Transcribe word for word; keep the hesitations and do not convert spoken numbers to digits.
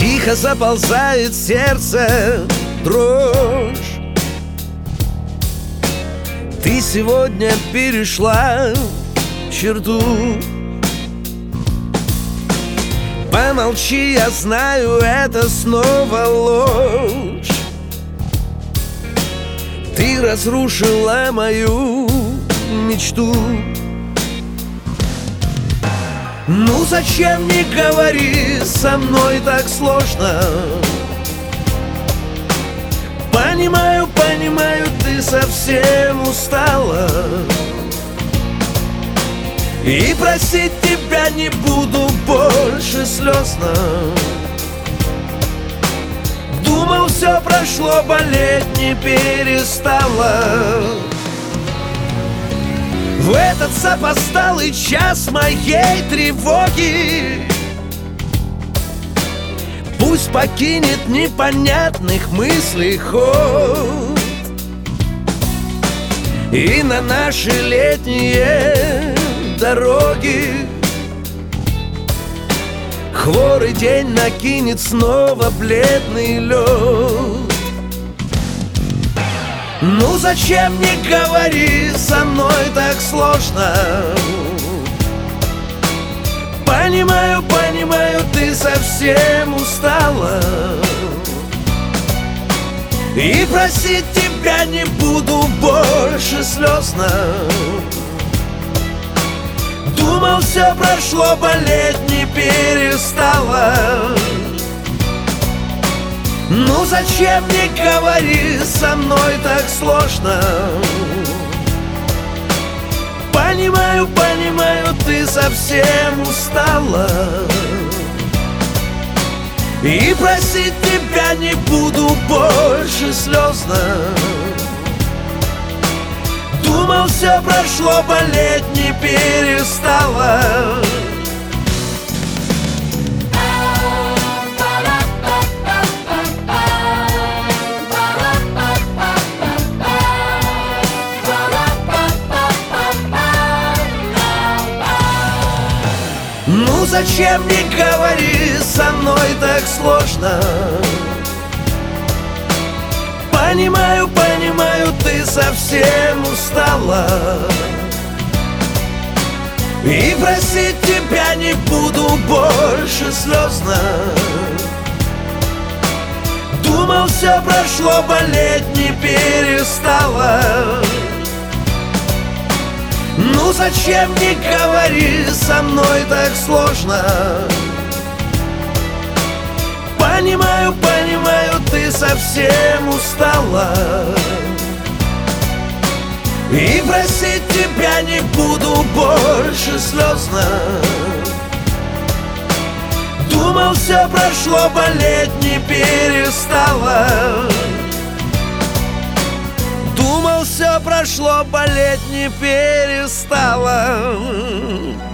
Тихо заползает сердце дрожь. Ты сегодня перешла черту. Помолчи, я знаю, это снова ложь. Ты разрушила мою мечту. Ну зачем не говори со мной так сложно? Понимаю, понимаю, ты совсем устала. И просить тебя не буду больше слезно. Думал, все прошло, болеть не перестала. В этот запоздалый час моей тревоги пусть покинет непонятных мыслей ход. И на наши летние дороги хворый день накинет снова бледный лед. Ну зачем не говори со мной так сложно? Понимаю, понимаю, ты совсем устала. И просить тебя не буду больше слезно. Думал, все прошло, болеть не перестала. Ну зачем не говори со мной так сложно? Понимаю, понимаю, ты совсем устала. И просить тебя не буду больше слезно. Думал, все прошло, болеть не перестала. Ну зачем не говори со мной так сложно? Понимаю, понимаю, ты совсем устала. И просить тебя не буду больше слезно. Думал, все прошло, болеть не перестала. Ну зачем не говори со мной так сложно? Понимаю, понимаю, ты совсем устала. И просить тебя не буду больше слезно. Думал, все прошло, болеть не перестала. Думал, все прошло, болеть не перестала.